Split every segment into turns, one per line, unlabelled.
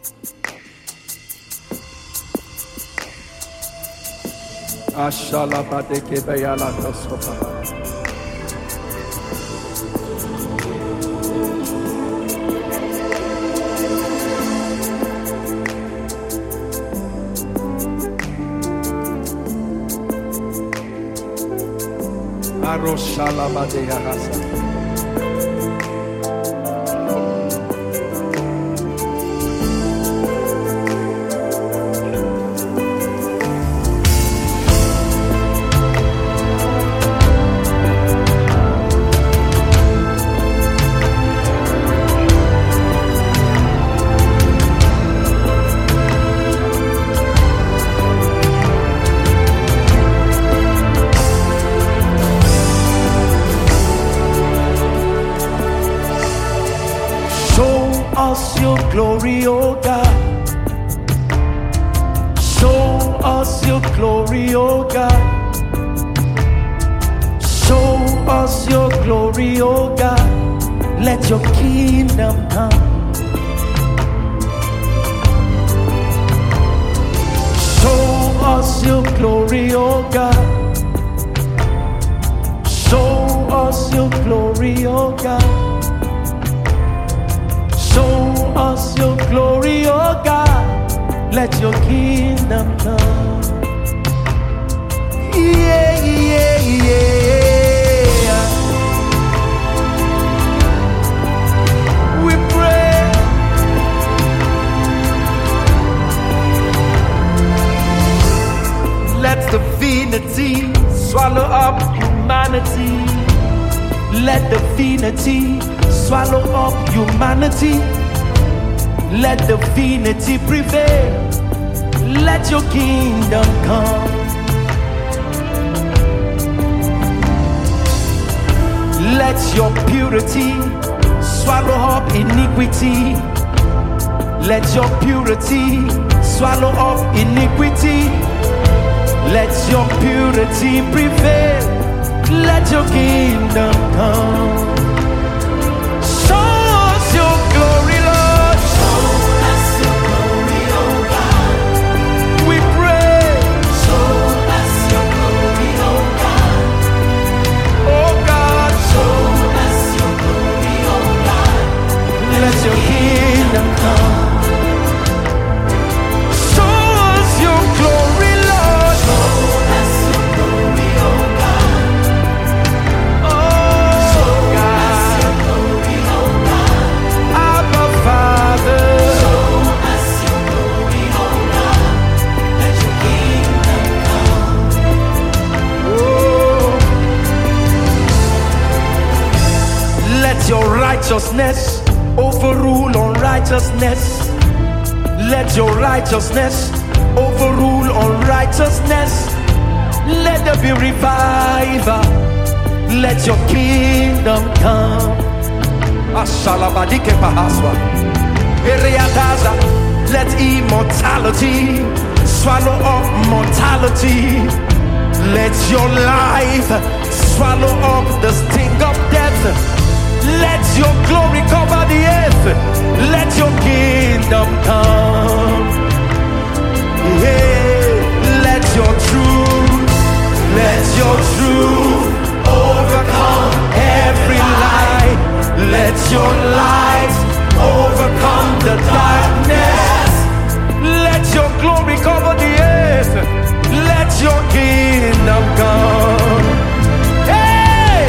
Ashalabadeke Bayala Kosopa. Aroshalabadea Hasa.
Us your glory, oh God. Show us your glory, oh God. Show us your glory, oh God. Let your kingdom come. Show us your glory, oh God. Show us your glory, oh God. Show us your glory, oh God. Let your kingdom come. Yeah, yeah, yeah. We pray. Let divinity swallow up humanity. Let divinity swallow up humanity. Let divinity prevail. Let your kingdom come. Let your purity swallow up iniquity. Let your purity swallow up iniquity. Let your purity prevail. Let your kingdom come. Show us your glory, Lord.
Show us your glory, oh God.
We pray.
Show us your glory, oh God.
Oh God.
Show us your glory, oh God.
Let your kingdom come. Show us your glory, Lord.
Show us your glory, oh God.
Oh God.
Your glory, oh God.
Abba Father.
Show us your glory, oh God. Let your kingdom come.
Oh. Let your righteousness overrule unrighteousness. Let your righteousness overrule unrighteousness. Let there be revival. Let your kingdom come. Ashalabadike pahaswa. Eriadaza. Let immortality swallow up mortality. Let your life swallow up the sting of death. Let your glory cover the earth. Let your kingdom come. Yeah. Let your truth overcome every lie. Let your light overcome the darkness. Let your glory cover the earth. Let your kingdom come. Hey!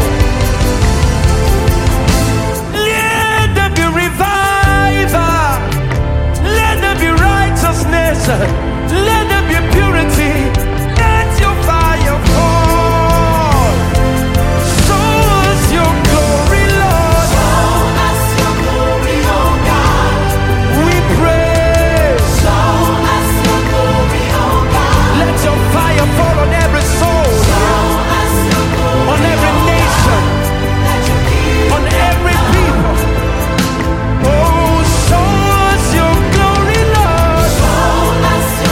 Let there be revival. Let there be righteousness. Let there be purity. Let your fire fall. Show us your glory, Lord.
Show us your glory, oh God.
We pray.
Show us your glory, oh God.
Let your fire fall on every soul,
Show us your glory,
on every
oh
nation,
God. Let your kingdom
on every people. Oh, show us your glory, Lord.
Show us your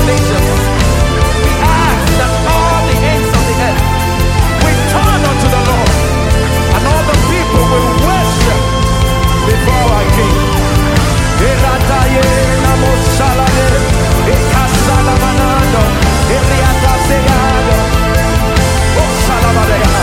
nations. We ask that all the ends of the earth will turn unto the Lord, and all the people will worship before our King. Erataye namosalade, ekasalamanado, eriataseyado, osalabadeya.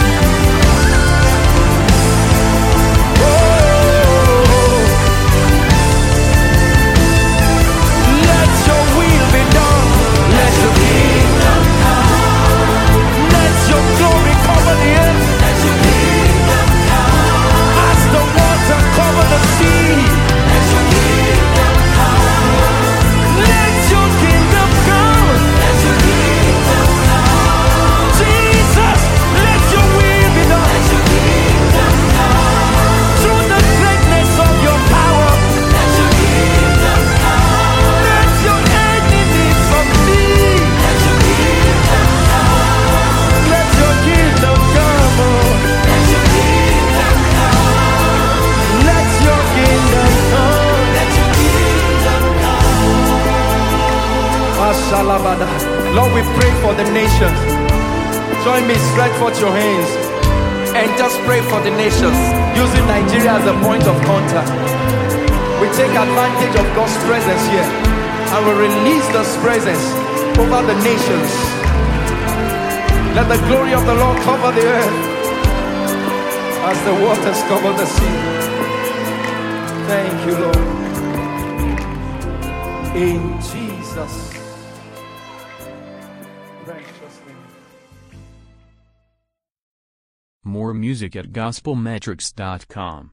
Let your will be done. Let your kingdom come. Let your glory cover the earth. Let your kingdom come. As the water cover the sea. Let your kingdom come. Let your kingdom come. Let your kingdom come. Jesus, let your will be done. Let your kingdom come. Through the greatness of your power. Let your kingdom come. Let your enemies submit. Let your kingdom come. Let your kingdom come. Let your kingdom come. Let your kingdom come. Let your kingdom come. Ashalabada. Lord, we pray for the nations. Join me, stretch forth your hands and just pray for the nations, using Nigeria as a point of contact. We take advantage of God's presence here and we release this presence over the nations. Let the glory of the Lord cover the earth as the waters cover the sea. Thank you, Lord. In Jesus' precious name.
More music at gospelmetrics.com.